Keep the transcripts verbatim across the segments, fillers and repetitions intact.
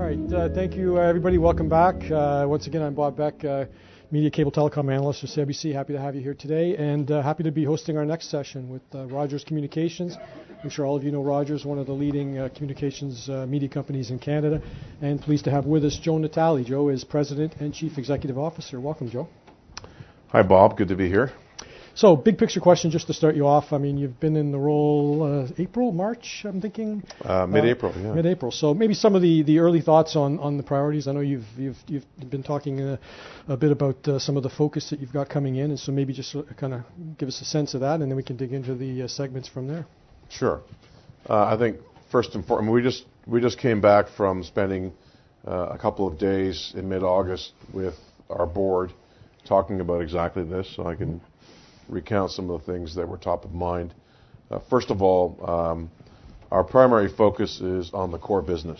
right, uh, thank you, uh, everybody. Welcome back. Uh, once again, I'm Bob Beck, uh, Media Cable Telecom Analyst for C I B C. Happy to have you here today, and uh, happy to be hosting our next session with uh, Rogers Communications. I'm sure all of you know Rogers, one of the leading uh, communications uh, media companies in Canada, and pleased to have with us Joe Natale. Joe is President and Chief Executive Officer. Welcome, Joe. Hi, Bob. Good to be here. So, big picture question just to start you off. I mean, you've been in the role uh, April, March, I'm thinking? Uh, mid-April, uh, yeah. Mid-April. So maybe some of the, the early thoughts on, on the priorities. I know you've you've you've been talking a, a bit about uh, some of the focus that you've got coming in, and so maybe just kind of give us a sense of that, and then we can dig into the uh, segments from there. Sure. Uh, I think first and foremost, we just we just came back from spending uh, a couple of days in mid-August with our board talking about exactly this, so I can recount some of the things that were top of mind. Uh, first of all, um, our primary focus is on the core business.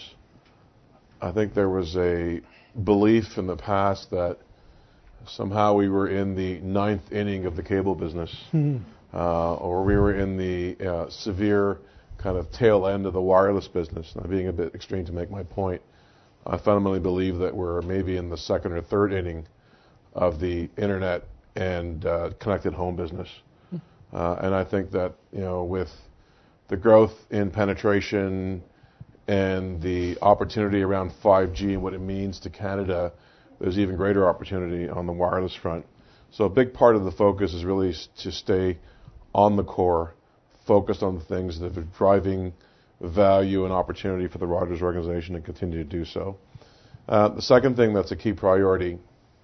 I think there was a belief in the past that somehow we were in the ninth inning of the cable business, mm-hmm. uh, or we were in the uh, severe kind of tail end of the wireless business. And I'm being a bit extreme to make my point. I fundamentally believe that we're maybe in the second or third inning of the internet and uh, connected home business. Uh, and I think that, you know, with the growth in penetration and the opportunity around five G and what it means to Canada, there's even greater opportunity on the wireless front. So a big part of the focus is really to stay on the core, focused on the things that are driving value and opportunity for the Rogers organization and continue to do so. Uh, the second thing that's a key priority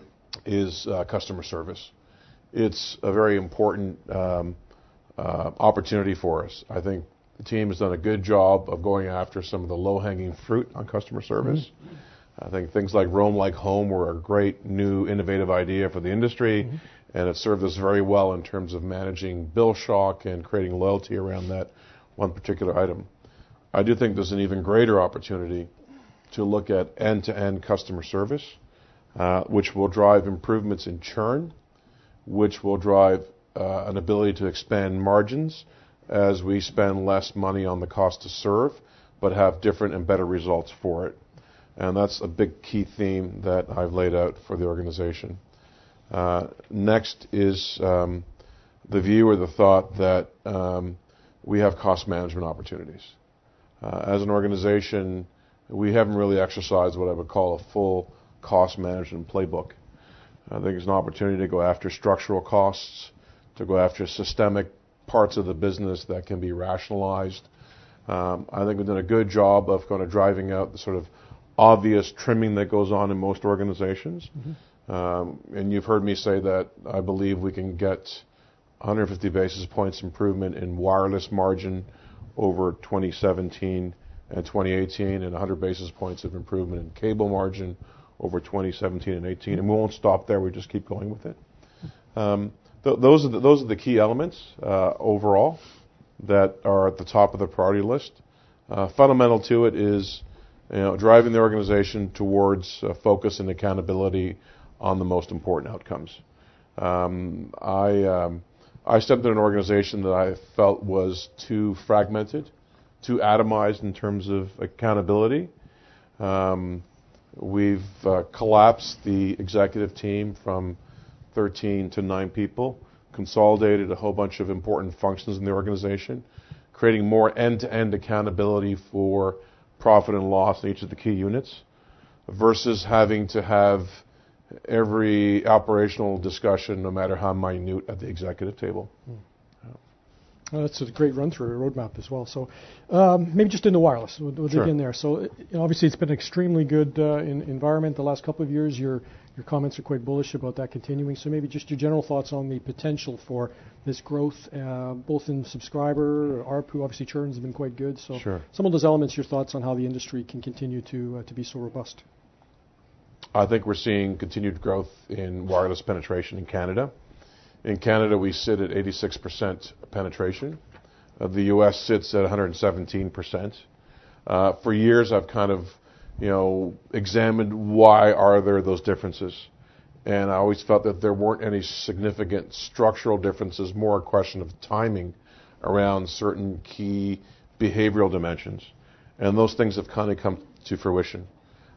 is uh, customer service. It's a very important um, uh, opportunity for us. I think the team has done a good job of going after some of the low-hanging fruit on customer service. Mm-hmm. I think things like Roam Like Home were a great new innovative idea for the industry, mm-hmm. and it served us very well in terms of managing bill shock and creating loyalty around that one particular item. I do think there's an even greater opportunity to look at end-to-end customer service, uh, which will drive improvements in churn, which will drive uh, an ability to expand margins as we spend less money on the cost to serve, but have different and better results for it. And that's a big key theme that I've laid out for the organization. Uh, next is um, the view or the thought that um, we have cost management opportunities. Uh, as an organization, we haven't really exercised what I would call a full cost management playbook. I think it's an opportunity to go after structural costs, to go after systemic parts of the business that can be rationalized. Um, I think we've done a good job of kind of driving out the sort of obvious trimming that goes on in most organizations. Mm-hmm. Um, and you've heard me say that I believe we can get one hundred fifty basis points improvement in wireless margin over twenty seventeen and twenty eighteen, and one hundred basis points of improvement in cable margin over twenty seventeen and eighteen, and we won't stop there. We just keep going with it. Um, th- those are the, those are the key elements uh, overall that are at the top of the priority list. Uh, fundamental to it is, you know, driving the organization towards uh, focus and accountability on the most important outcomes. Um, I um, I stepped in an organization that I felt was too fragmented, too atomized in terms of accountability. Um, We've uh, collapsed the executive team from thirteen to nine people, consolidated a whole bunch of important functions in the organization, creating more end-to-end accountability for profit and loss in each of the key units, versus having to have every operational discussion, no matter how minute, at the executive table. Mm. Well, that's a great run-through, a roadmap as well. So um, maybe just into wireless, we'll, we'll sure. dig in there. So you know, obviously it's been an extremely good uh, in, environment the last couple of years. Your your comments are quite bullish about that continuing. So maybe just your general thoughts on the potential for this growth, uh, both in subscriber, A R P U, obviously churn has been quite good. So sure. some of those elements, your thoughts on how the industry can continue to uh, to be so robust. I think we're seeing continued growth in wireless penetration in Canada. In Canada, we sit at eighty-six percent penetration. Uh, the U S sits at one hundred seventeen percent. Uh, for years, I've kind of, you know, examined why are there those differences. And I always felt that there weren't any significant structural differences, more a question of timing around certain key behavioral dimensions. And those things have kind of come to fruition.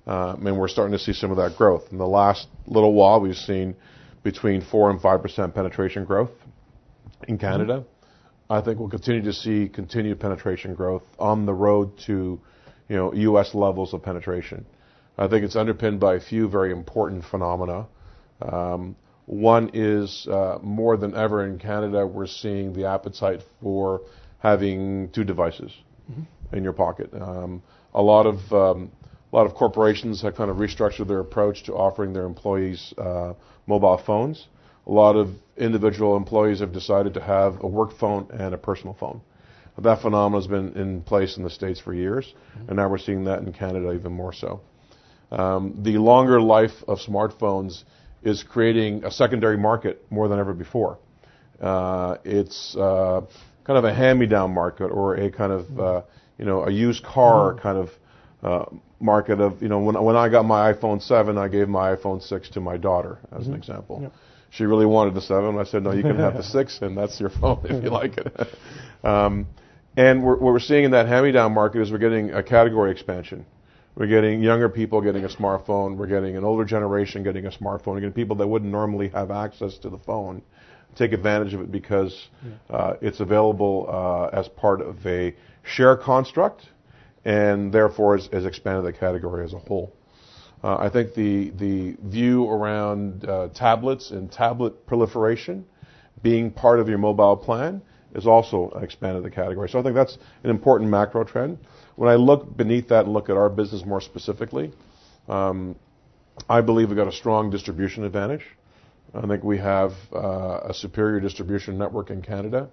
Uh, and we're starting to see some of that growth. In the last little while, we've seen between four and five percent penetration growth in Canada. Mm-hmm. I think we'll continue to see continued penetration growth on the road to, you know, U S levels of penetration. I think it's underpinned by a few very important phenomena. Um, one is uh, more than ever in Canada, we're seeing the appetite for having two devices mm-hmm. in your pocket. Um, a lot of um, a lot of corporations have kind of restructured their approach to offering their employees uh, mobile phones. A lot of individual employees have decided to have a work phone and a personal phone. That phenomenon has been in place in the States for years, mm-hmm. and now we're seeing that in Canada even more so. Um, the longer life of smartphones is creating a secondary market more than ever before. Uh, it's uh, kind of a hand-me-down market, or a kind of uh, you know a used car mm-hmm. kind of uh, market of you know when when I got my iPhone seven, I gave my iPhone six to my daughter as mm-hmm. an example. Yep. She really wanted the seven. I said, no, you can have the six, and that's your phone if you like it. um, and we're, what we're seeing in that hand-me-down market is we're getting a category expansion. We're getting younger people getting a smartphone. We're getting an older generation getting a smartphone. We're getting people that wouldn't normally have access to the phone take advantage of it because yeah. uh, it's available uh, as part of a share construct, and therefore has, has expanded the category as a whole. Uh, I think the the view around uh, tablets and tablet proliferation being part of your mobile plan is also expanded the category. So I think that's an important macro trend. When I look beneath that and look at our business more specifically, um, I believe we've got a strong distribution advantage. I think we have uh, a superior distribution network in Canada.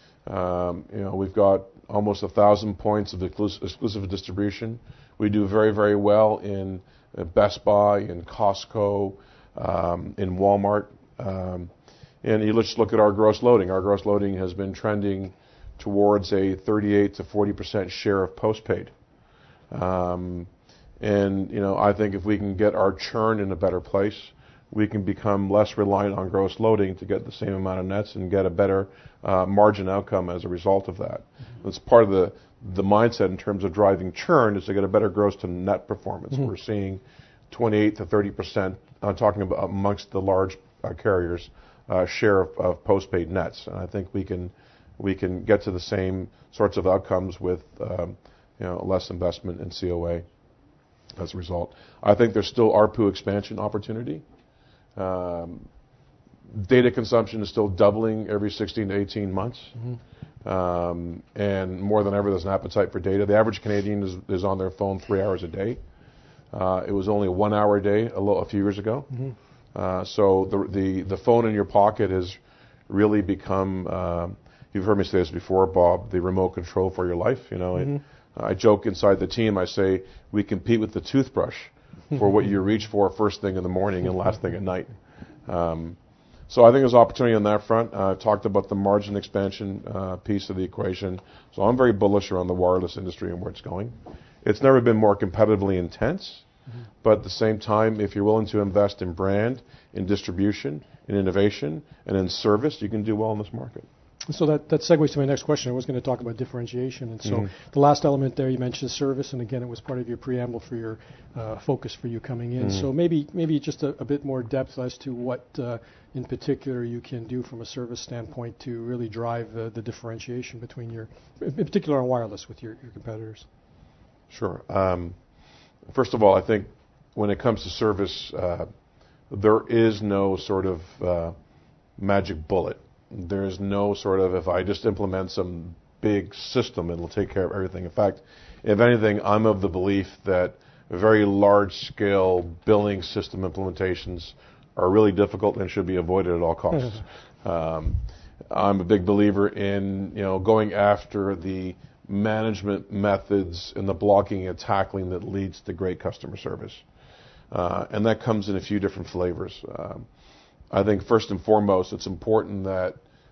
Um, you know, we've got almost a thousand points of exclusive, exclusive distribution. We do very, very well in Best Buy, in Costco, um, in Walmart. Um, and you just look at our gross loading. Our gross loading has been trending towards a thirty-eight to forty percent share of postpaid. Um, and, you know, I think if we can get our churn in a better place, we can become less reliant on gross loading to get the same amount of nets and get a better uh, margin outcome as a result of that. Mm-hmm. It's part of the the mindset in terms of driving churn is to get a better gross to net performance. Mm-hmm. We're seeing twenty-eight to thirty percent, I'm talking about amongst the large uh, carriers, uh, share of, of postpaid nets. And I think we can we can get to the same sorts of outcomes with um, you know less investment in C O A as a result. I think there's still A R P U expansion opportunity. Um, data consumption is still doubling every sixteen to eighteen months. Mm-hmm. Um, and more than ever, there's an appetite for data. The average Canadian is, is on their phone three hours a day. Uh, it was only one hour a day a, little, a few years ago. Mm-hmm. Uh, so the, the the phone in your pocket has really become. Uh, you've heard me say this before, Bob. The remote control for your life. You know, mm-hmm. it, I joke inside the team. I say we compete with the toothbrush for what you reach for first thing in the morning and last thing at night. Um, So I think there's opportunity on that front. I uh, talked about the margin expansion uh, piece of the equation. So I'm very bullish around the wireless industry and where it's going. It's never been more competitively intense, mm-hmm. but at the same time, if you're willing to invest in brand, in distribution, in innovation, and in service, you can do well in this market. So that, that segues to my next question. I was going to talk about differentiation. And so mm-hmm. the last element there, you mentioned service, and again, it was part of your preamble for your uh, focus for you coming in. Mm-hmm. So maybe maybe just a, a bit more depth as to what uh, in particular you can do from a service standpoint to really drive the, the differentiation between your, in particular on wireless with your, your competitors. Sure. Um, first of all, I think when it comes to service, uh, there is no sort of uh, magic bullet. There's no sort of, if I just implement some big system, it'll take care of everything. In fact, if anything, I'm of the belief that very large-scale billing system implementations are really difficult and should be avoided at all costs. um, I'm a big believer in, you know, going after the management methods and the blocking and tackling that leads to great customer service. Uh, and that comes in a few different flavors. Um, I think first and foremost, it's important that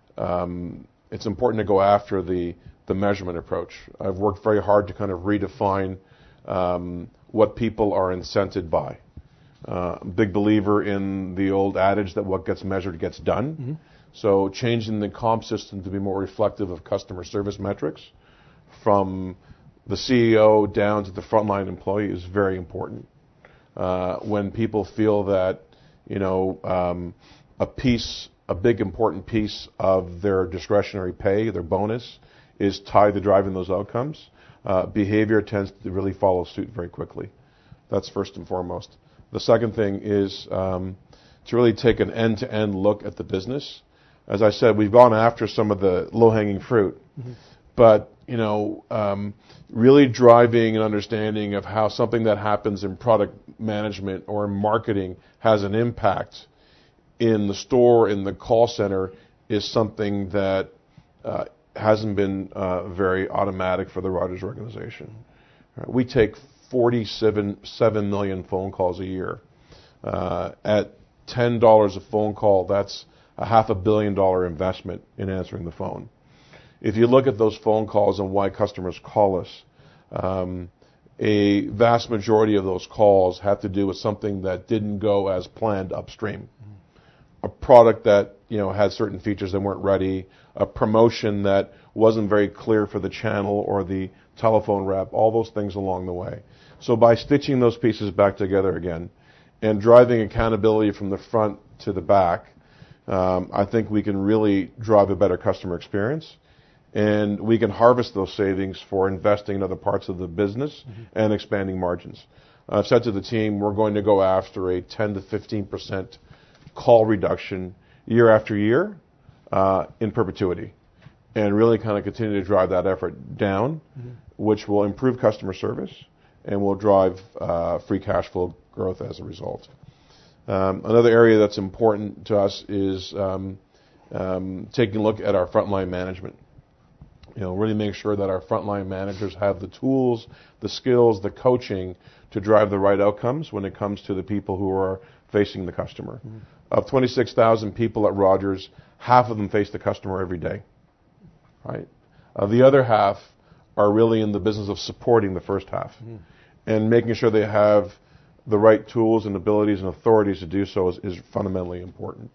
um, it's important to go after the the measurement approach. I've worked very hard to kind of redefine um, what people are incented by. Uh, big believer in the old adage that what gets measured gets done. Mm-hmm. So changing the comp system to be more reflective of customer service metrics from the C E O down to the frontline employee is very important. uh, when people feel that, you know, um, a piece, a big important piece of their discretionary pay, their bonus, is tied to driving those outcomes, uh, behavior tends to really follow suit very quickly. That's first and foremost. The second thing is um, to really take an end-to-end look at the business. As I said, we've gone after some of the low-hanging fruit, mm-hmm. but you know, um, really driving an understanding of how something that happens in product management or in marketing has an impact in the store, in the call center, is something that uh, hasn't been uh, very automatic for the Rogers organization. Right? We take forty-seven seven million phone calls a year. Uh, at ten dollars a phone call, that's a half a billion dollar investment in answering the phone. If you look at those phone calls and why customers call us, um, a vast majority of those calls have to do with something that didn't go as planned upstream. Mm-hmm. A product that, you know, had certain features that weren't ready, a promotion that wasn't very clear for the channel or the telephone rep, all those things along the way. So by stitching those pieces back together again and driving accountability from the front to the back, um, I think we can really drive a better customer experience. And we can harvest those savings for investing in other parts of the business mm-hmm. and expanding margins. I've said to the team, we're going to go after a ten to fifteen percent call reduction year after year uh, in perpetuity, and really kind of continue to drive that effort down, mm-hmm. which will improve customer service and will drive uh, free cash flow growth as a result. Um, another area that's important to us is um, um, taking a look at our frontline management. You know, really make sure that our frontline managers have the tools, the skills, the coaching to drive the right outcomes when it comes to the people who are facing the customer. Mm-hmm. Of twenty-six thousand people at Rogers, half of them face the customer every day, right? Uh, the other half are really in the business of supporting the first half mm-hmm. and making sure they have the right tools and abilities and authorities to do so is, is fundamentally important.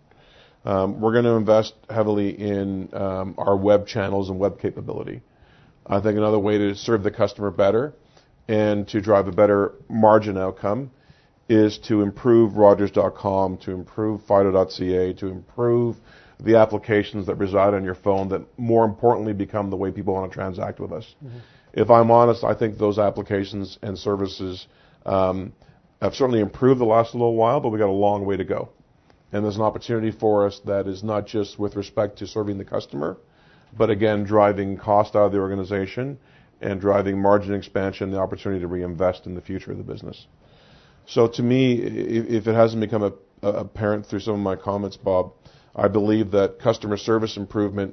Um, we're going to invest heavily in um, our web channels and web capability. I think another way to serve the customer better and to drive a better margin outcome is to improve Rogers dot com, to improve Fido dot C A, to improve the applications that reside on your phone that more importantly become the way people want to transact with us. Mm-hmm. If I'm honest, I think those applications and services um, have certainly improved the last little while, but we've got a long way to go. And there's an opportunity for us that is not just with respect to serving the customer, but again, driving cost out of the organization and driving margin expansion, the opportunity to reinvest in the future of the business. So to me, if it hasn't become a, a apparent through some of my comments, Bob, I believe that customer service improvement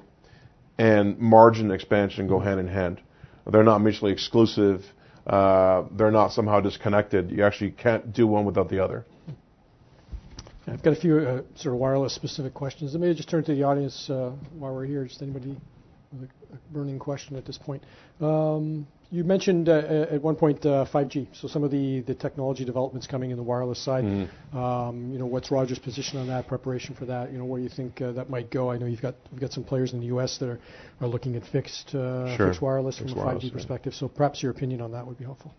and margin expansion go hand in hand. They're not mutually exclusive. Uh, they're not somehow disconnected. You actually can't do one without the other. I've got a few uh, sort of wireless-specific questions. Let me just turn to the audience uh, while we're here. Just anybody with a, a burning question at this point. Um, you mentioned uh, at one point uh, five G. So some of the, the technology developments coming in the wireless side. Mm-hmm. Um, you know, what's Rogers' position on that? Preparation for that? You know, where do you think uh, that might go? I know you've got you've got some players in the U S that are, are looking at fixed uh, sure. fixed wireless fixed from a wireless, five G perspective. Yeah. So perhaps your opinion on that would be helpful.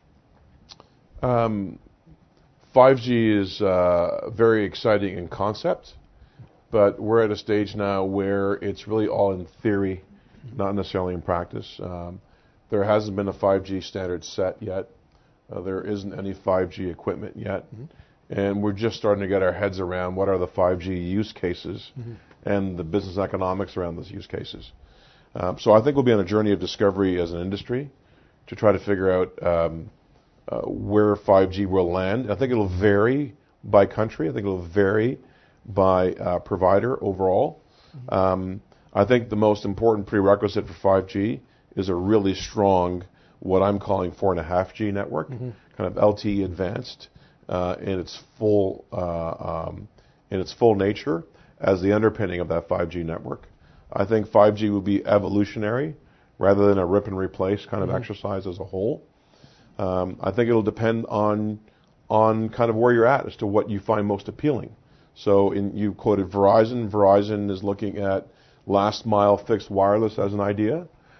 Um, five G is uh, very exciting in concept, but we're at a stage now where it's really all in theory, not necessarily in practice. Um, there hasn't been a five G standard set yet. Uh, there isn't any five G equipment yet. Mm-hmm. And we're just starting to get our heads around what are the five G use cases mm-hmm. and the business economics around those use cases. Um, so I think we'll be on a journey of discovery as an industry to try to figure out um, Uh, where five G will land. I think it'll vary by country. I think it'll vary by uh, provider overall. Mm-hmm. Um, I think the most important prerequisite for five G is a really strong, what I'm calling four and a half G network, mm-hmm. kind of L T E advanced uh, in its full uh, um, in its full nature as the underpinning of that five G network. I think five G will be evolutionary rather than a rip and replace kind mm-hmm. of exercise as a whole. Um, I think it'll depend on on kind of where you're at as to what you find most appealing. So in, you quoted Verizon. Verizon is looking at last mile fixed wireless as an idea.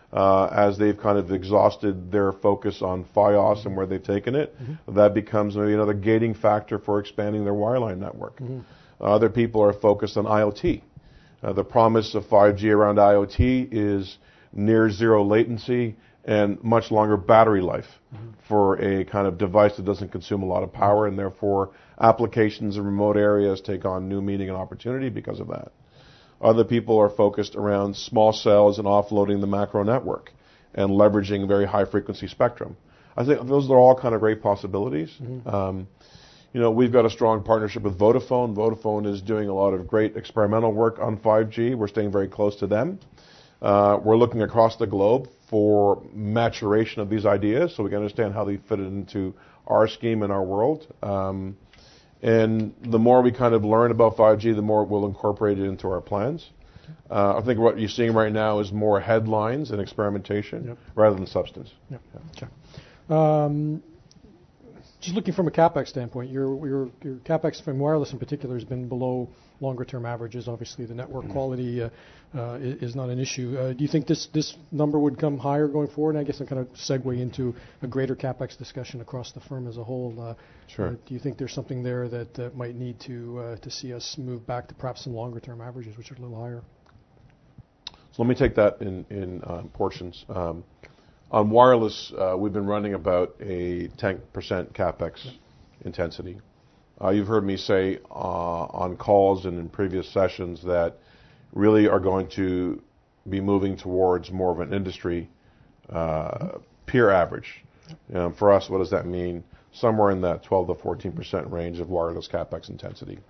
uh, as they've kind of exhausted their focus on Fios and where they've taken it, mm-hmm. that becomes maybe another gating factor for expanding their wireline network. Mm-hmm. Uh, other people are focused on IoT. Uh, the promise of five G around IoT is near zero latency and much longer battery life mm-hmm. for a kind of device that doesn't consume a lot of power, and therefore applications in remote areas take on new meaning and opportunity because of that. Other people are focused around small cells and offloading the macro network and leveraging very high frequency spectrum. I think those are all kind of great possibilities. Mm-hmm. Um, you know, we've got a strong partnership with Vodafone. Vodafone is doing a lot of great experimental work on five G. We're staying very close to them. Uh, we're looking across the globe for maturation of these ideas so we can understand how they fit into our scheme and our world. Um, And the more we kind of learn about five G, the more we'll incorporate it into our plans. Uh, I think what you're seeing right now is more headlines and experimentation yep. rather than substance. Yep. Okay. Um, just looking from a CapEx standpoint, your, your, your CapEx from wireless in particular has been below longer-term averages. Obviously, the network mm-hmm. quality uh, uh, is not an issue. Uh, do you think this, this number would come higher going forward? And I guess I'm kind of segue into a greater CapEx discussion across the firm as a whole. Uh, sure. Uh, do you think there's something there that uh, might need to uh, to see us move back to perhaps some longer-term averages, which are a little higher? So let me take that in, in uh, portions. Um, on wireless, uh, we've been running about a ten percent CapEx yep. intensity. Uh, you've heard me say uh, on calls and in previous sessions that really are going to be moving towards more of an industry uh, peer average. Um, for us, what does that mean? Somewhere in that twelve to fourteen percent range of wireless CapEx intensity.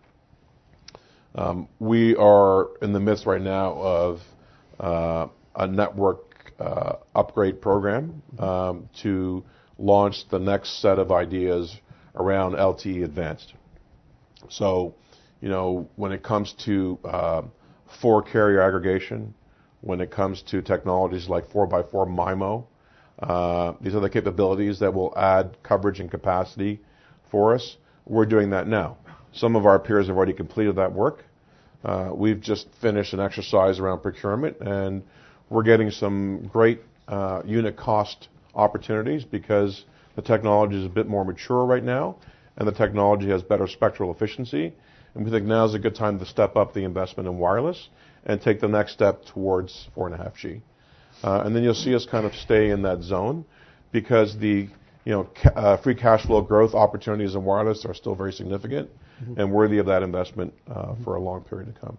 Um, we are in the midst right now of uh, a network uh, upgrade program um, to launch the next set of ideas around L T E Advanced. So, you know, when it comes to uh, four carrier aggregation, when it comes to technologies like four by four MIMO, uh, these are the capabilities that will add coverage and capacity for us. We're doing that now. Some of our peers have already completed that work. Uh, we've just finished an exercise around procurement, and we're getting some great uh, unit cost opportunities because the technology is a bit more mature right now, and the technology has better spectral efficiency. And we think now is a good time to step up the investment in wireless and take the next step towards four point five G. Uh, and then you'll see us kind of stay in that zone because the you know ca- uh, free cash flow growth opportunities in wireless are still very significant mm-hmm. and worthy of that investment uh, mm-hmm. for a long period to come.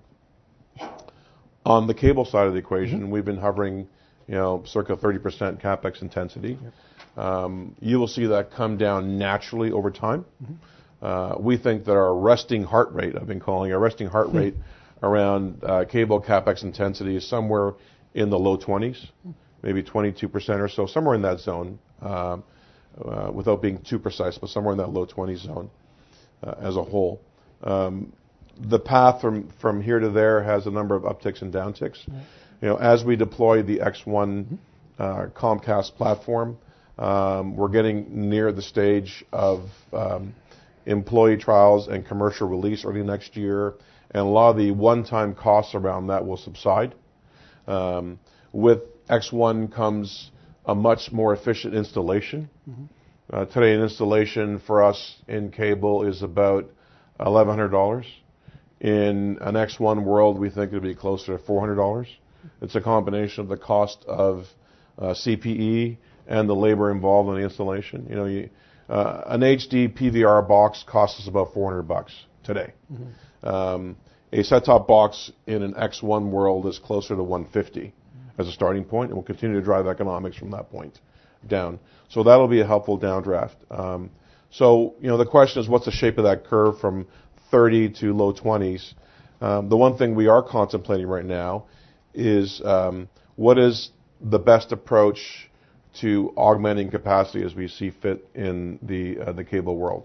On the cable side of the equation, mm-hmm. we've been hovering, you know, circa thirty percent CapEx intensity. Yep. Um, you will see that come down naturally over time. Mm-hmm. Uh, we think that our resting heart rate, I've been calling our resting heart rate around uh, cable CapEx intensity is somewhere in the low twenties, maybe twenty-two percent or so, somewhere in that zone, uh, uh, without being too precise, but somewhere in that low twenties zone uh, as a whole. Um, the path from, from here to there has a number of upticks and downticks. Mm-hmm. You know, as we deploy the X one uh, Comcast platform, um, we're getting near the stage of um, employee trials and commercial release early next year, and a lot of the one-time costs around that will subside. Um, with X one comes a much more efficient installation. Mm-hmm. Uh, today, an installation for us in cable is about eleven hundred dollars. In an X one world, we think it would be closer to four hundred dollars. It's a combination of the cost of uh, C P E and the labor involved in the installation. You know, you, uh, an H D P V R box costs us about four hundred bucks today. Mm-hmm. Um, a set-top box in an X one world is closer to one hundred fifty mm-hmm. as a starting point, and we'll continue to drive economics from that point down. So that'll be a helpful downdraft. Um, so, you know, the question is, what's the shape of that curve from thirty to low twenties? Um, the one thing we are contemplating right now is um, what is the best approach to augmenting capacity as we see fit in the uh, the cable world.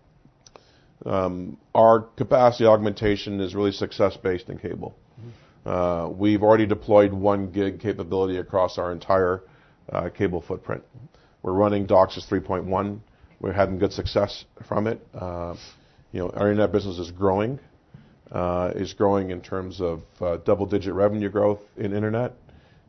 Um, our capacity augmentation is really success-based in cable. Mm-hmm. Uh, we've already deployed one gig capability across our entire uh, cable footprint. Mm-hmm. We're running DOCSIS three point one. We're having good success from it. Uh, you know, our internet business is growing. Uh, is growing in terms of uh, double-digit revenue growth in internet,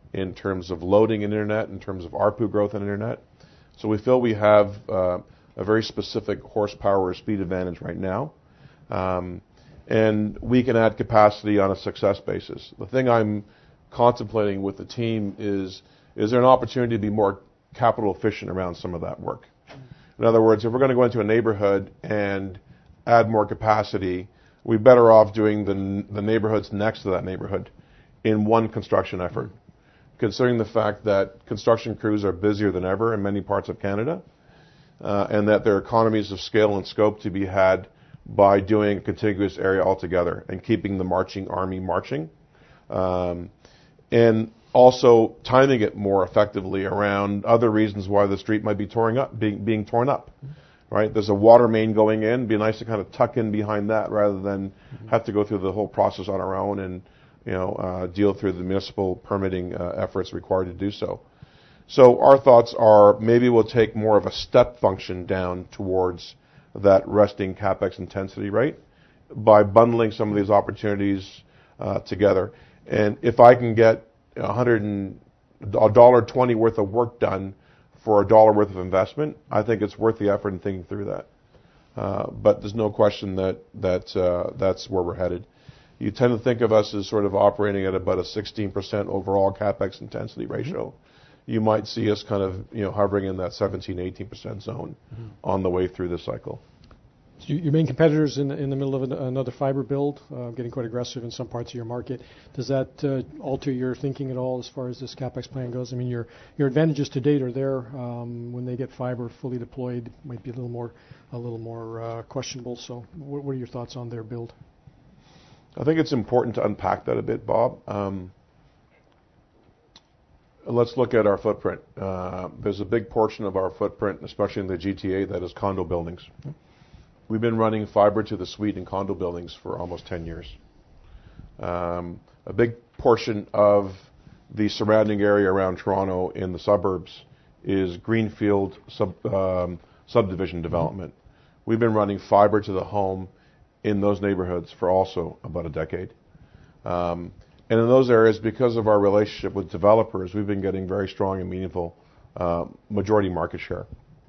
in terms of loading in internet, in terms of A R P U growth in internet. So we feel we have uh, a very specific horsepower or speed advantage right now. Um, and we can add capacity on a success basis. The thing I'm contemplating with the team is, is there an opportunity to be more capital efficient around some of that work? In other words, if we're going to go into a neighborhood and add more capacity, we're better off doing the, the neighborhoods next to that neighborhood in one construction effort, considering the fact that construction crews are busier than ever in many parts of Canada, uh, and that there are economies of scale and scope to be had by doing a contiguous area altogether and keeping the marching army marching, um, and also timing it more effectively around other reasons why the street might be torn up, being, being torn up. Right? There's a water main going in. It'd be nice to kind of tuck in behind that rather than mm-hmm. have to go through the whole process on our own and, you know, uh, deal through the municipal permitting uh, efforts required to do so. So our thoughts are maybe we'll take more of a step function down towards that resting capex intensity rate by bundling some of these opportunities uh, together. And if I can get a hundred and a dollar twenty worth of work done for a dollar worth of investment, I think it's worth the effort in thinking through that. Uh, but there's no question that that uh, that's where we're headed. You tend to think of us as sort of operating at about a sixteen percent overall capex intensity ratio. Mm-hmm. You might see us kind of, you know, hovering in that seventeen, eighteen percent zone mm-hmm. on the way through this cycle. So your main competitors in the, in the middle of an, another fiber build, uh, getting quite aggressive in some parts of your market. Does that uh, alter your thinking at all as far as this capex plan goes? I mean, your your advantages to date are there. Um, when they get fiber fully deployed, might be a little more a little more uh, questionable. So, what, what are your thoughts on their build? I think it's important to unpack that a bit, Bob. Um, let's look at our footprint. Uh, there's a big portion of our footprint, especially in the G T A, that is condo buildings. Mm-hmm. We've been running fiber to the suite in condo buildings for almost ten years. Um, a big portion of the surrounding area around Toronto in the suburbs is greenfield sub, um, subdivision development. We've been running fiber to the home in those neighborhoods for also about a decade. Um, and in those areas, because of our relationship with developers, we've been getting very strong and meaningful uh, majority market share.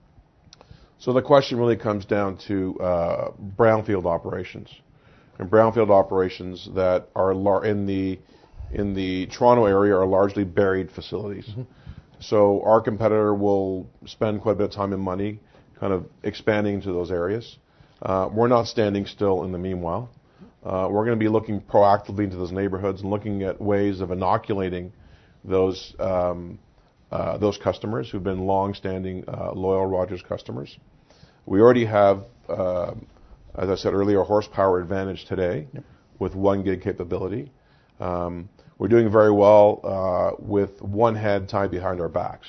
So the question really comes down to uh, brownfield operations, and brownfield operations that are lar- in the in the Toronto area are largely buried facilities. Mm-hmm. So our competitor will spend quite a bit of time and money, kind of expanding into those areas. Uh, we're not standing still in the meanwhile. Uh, we're going to be looking proactively into those neighborhoods and looking at ways of inoculating those. Um, Uh, those customers who've been long-standing, uh, loyal Rogers customers. We already have, uh, as I said earlier, a horsepower advantage today yep. with one gig capability. Um, we're doing very well uh, with one head tied behind our backs.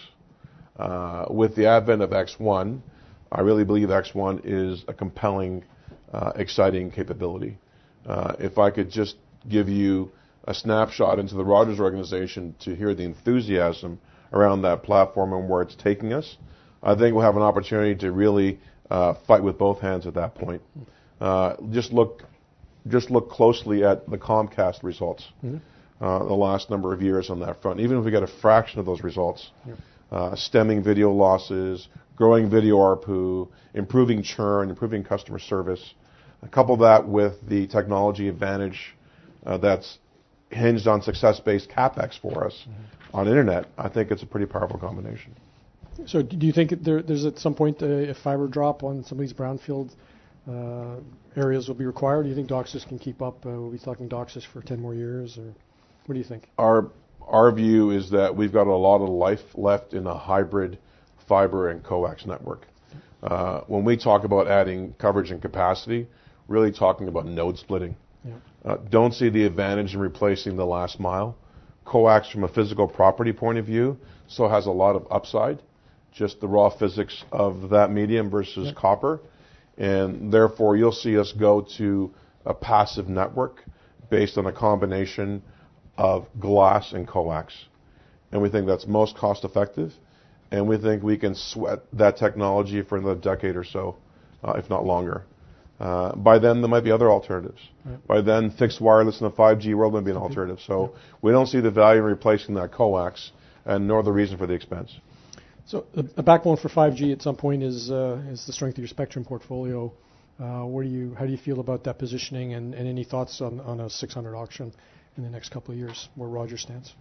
Uh, with the advent of X one, I really believe X one is a compelling, uh, exciting capability. Uh, if I could just give you a snapshot into the Rogers organization to hear the enthusiasm around that platform and where it's taking us, I think we'll have an opportunity to really uh, fight with both hands at that point. Uh, just look, just look closely at the Comcast results, mm-hmm. uh, the last number of years on that front. Even if we get a fraction of those results, yeah. uh, stemming video losses, growing video A R P U, improving churn, improving customer service, couple that with the technology advantage uh, that's hinged on success-based capex for us mm-hmm. on internet, I think it's a pretty powerful combination. So do you think there, there's at some point a, a fiber drop on some of these brownfield uh, areas will be required? Do you think DOCSIS can keep up? Uh, we'll be talking DOCSIS for ten more years, or what do you think? Our our view is that we've got a lot of life left in a hybrid fiber and coax network. Uh, when we talk about adding coverage and capacity, really talking about node splitting. Yeah. Uh, don't see the advantage in replacing the last mile. Coax, from a physical property point of view, still has a lot of upside, just the raw physics of that medium versus yeah. copper. And therefore, you'll see us go to a passive network based on a combination of glass and coax. And we think that's most cost effective. And we think we can sweat that technology for another decade or so, uh, if not longer. Uh, by then, there might be other alternatives. Right. By then, fixed wireless in the five G world might be an alternative. So yep. we don't see the value in replacing that coax, and nor the reason for the expense. So a backbone for five G at some point is uh, is the strength of your spectrum portfolio. Uh, where do you how do you feel about that positioning, and, and any thoughts on, on a six hundred auction in the next couple of years, where Rogers stands?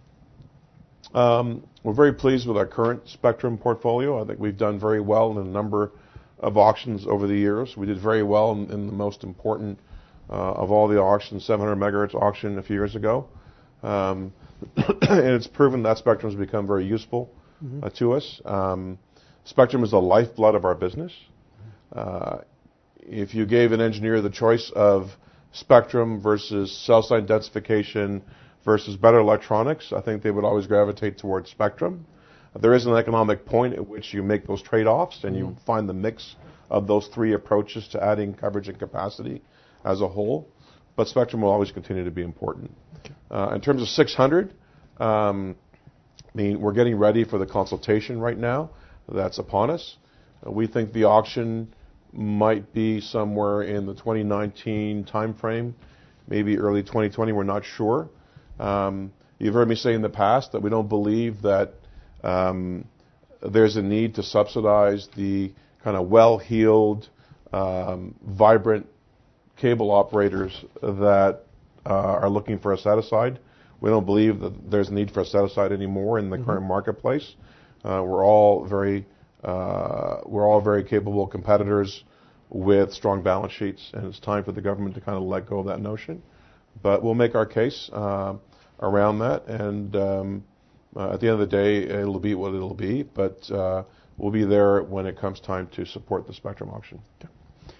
Um, we're very pleased with our current spectrum portfolio. I think we've done very well in a number of auctions over the years. We did very well in, in the most important uh, of all the auctions, seven hundred megahertz auction a few years ago. Um, and it's proven that spectrum has become very useful mm-hmm. uh, to us. Um, spectrum is the lifeblood of our business. Uh, if you gave an engineer the choice of spectrum versus cell site densification versus better electronics, I think they would always gravitate towards spectrum. There is an economic point at which you make those trade-offs and you find the mix of those three approaches to adding coverage and capacity as a whole. But spectrum will always continue to be important. Okay. Uh, in terms of six hundred, um, I mean, we're getting ready for the consultation right now. That's upon us. Uh, we think the auction might be somewhere in the twenty nineteen timeframe, maybe early twenty twenty. We're not sure. Um, you've heard me say in the past that we don't believe that Um, there's a need to subsidize the kind of well-heeled, um, vibrant cable operators that uh, are looking for a set-aside. We don't believe that there's a need for a set-aside anymore in the mm-hmm. current marketplace. Uh, we're all very, uh, we're all very capable competitors with strong balance sheets, and it's time for the government to kind of let go of that notion. But we'll make our case uh, around that, and um, Uh, at the end of the day, it'll be what it'll be, but uh, we'll be there when it comes time to support the spectrum auction. Okay.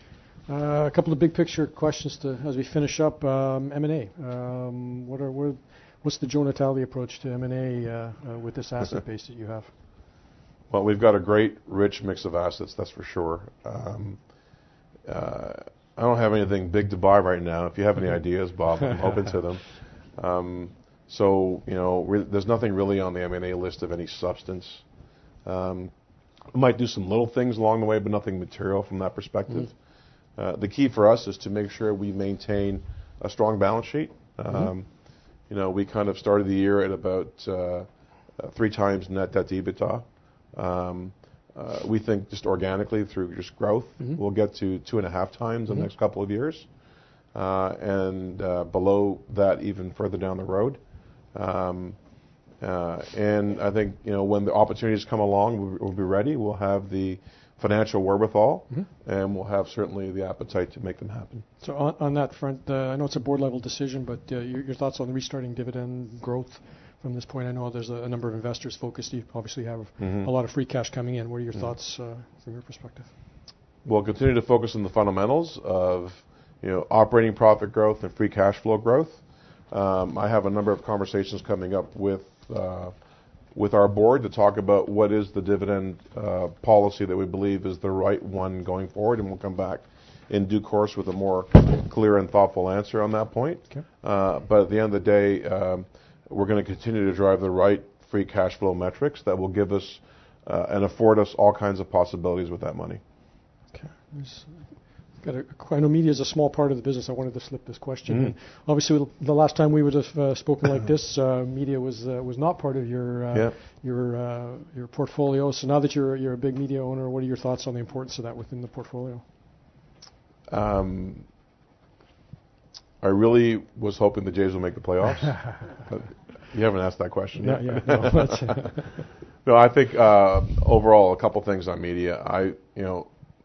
Uh, a couple of big picture questions to, as we finish up. Um, M and A. Um, what are what, what's the Joe Natale approach to M and A uh, uh, with this asset base that you have? Well, we've got a great, rich mix of assets, that's for sure. Um, uh, I don't have anything big to buy right now. If you have any ideas, Bob, I'm open to them. Um, So, you know, there's nothing really on the M and A list of any substance. Um, we might do some little things along the way, but nothing material from that perspective. Mm-hmm. Uh, the key for us is to make sure we maintain a strong balance sheet. Um, mm-hmm. You know, we kind of started the year at about uh, uh, three times net debt to EBITDA. Um, uh, we think just organically through just growth, mm-hmm. we'll get to two and a half times mm-hmm. in the next couple of years. Uh, and uh, below that even further down the road. Um, uh, and I think, you know, when the opportunities come along, we'll, we'll be ready. We'll have the financial wherewithal, mm-hmm. and we'll have certainly the appetite to make them happen. So on, on that front, uh, I know it's a board-level decision, but uh, your, your thoughts on restarting dividend growth from this point? I know there's a, a number of investors focused. You obviously have mm-hmm. a lot of free cash coming in. What are your mm-hmm. thoughts uh, from your perspective? We'll continue to focus on the fundamentals of, you know, operating profit growth and free cash flow growth. Um, I have a number of conversations coming up with uh, with our board to talk about what is the dividend uh, policy that we believe is the right one going forward, and we'll come back in due course with a more clear and thoughtful answer on that point. Okay. Uh, but at the end of the day, um, we're going to continue to drive the right free cash flow metrics that will give us uh, and afford us all kinds of possibilities with that money. Okay. There's Got a, I know media is a small part of the business. I wanted to slip this question mm. in. Obviously, the last time we would have uh, spoken like this, uh, media was uh, was not part of your uh, yeah. your uh, your portfolio. So now that you're you're a big media owner, what are your thoughts on the importance of that within the portfolio? Um, I really was hoping the Jays would make the playoffs. But you haven't asked that question yet. Yeah, yeah, no, no, I think uh, overall a couple things on media. I you know.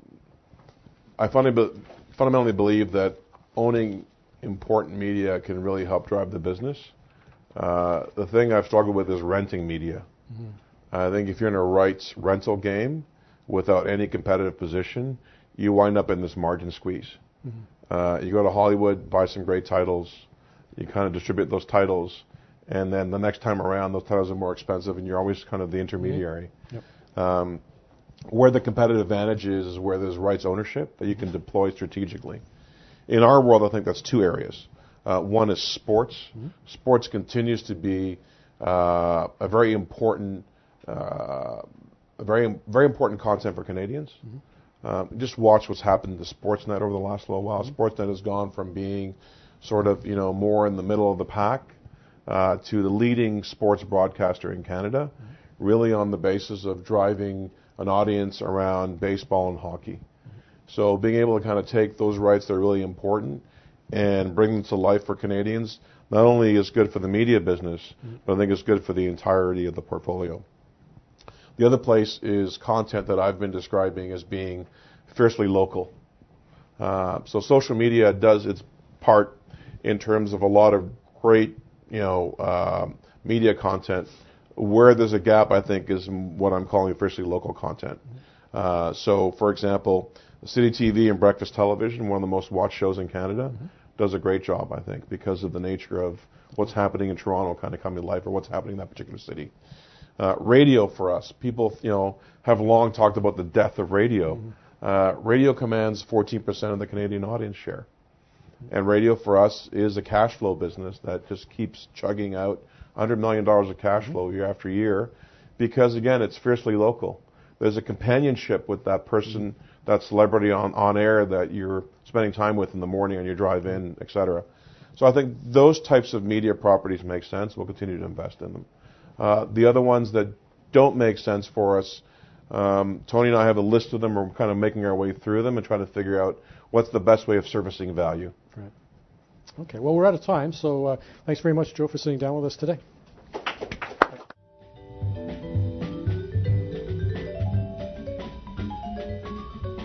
I fundamentally believe that owning important media can really help drive the business. Uh, the thing I've struggled with is renting media. Mm-hmm. I think if you're in a rights rental game without any competitive position, you wind up in this margin squeeze. Mm-hmm. Uh, you go to Hollywood, buy some great titles, you kind of distribute those titles, and then the next time around, those titles are more expensive, and you're always kind of the intermediary. Mm-hmm. Yep. Um, Where the competitive advantage is, is where there's rights ownership that you can deploy strategically. In our world, I think that's two areas. Uh, one is sports. Mm-hmm. Sports continues to be uh, a very important, uh, a very very important content for Canadians. Mm-hmm. Um, just watch what's happened to Sportsnet over the last little while. Mm-hmm. Sportsnet has gone from being sort of, you know, more in the middle of the pack uh, to the leading sports broadcaster in Canada, mm-hmm. really on the basis of driving an audience around baseball and hockey. Mm-hmm. So being able to kind of take those rights that are really important and bring them to life for Canadians not only is good for the media business, mm-hmm. but I think it's good for the entirety of the portfolio. The other place is content that I've been describing as being fiercely local. Uh, so social media does its part in terms of a lot of great, you know, uh, media content. Where there's a gap, I think, is what I'm calling fiercely local content. Uh, so, for example, City T V and Breakfast Television, one of the most watched shows in Canada, mm-hmm. does a great job, I think, because of the nature of what's happening in Toronto kind of coming to life, or what's happening in that particular city. Uh, radio for us, people, you know, have long talked about the death of radio. Mm-hmm. Uh, radio commands fourteen percent of the Canadian audience share. Mm-hmm. And radio for us is a cash flow business that just keeps chugging out one hundred million dollars of cash mm-hmm. flow year after year because, again, it's fiercely local. There's a companionship with that person, mm-hmm. that celebrity on, on air that you're spending time with in the morning on your drive in, et cetera. So I think those types of media properties make sense. We'll continue to invest in them. Uh, the other ones that don't make sense for us, um, Tony and I have a list of them. We're kind of making our way through them and trying to figure out what's the best way of servicing value. Right. Okay. Well, we're out of time, so uh, thanks very much, Joe, for sitting down with us today.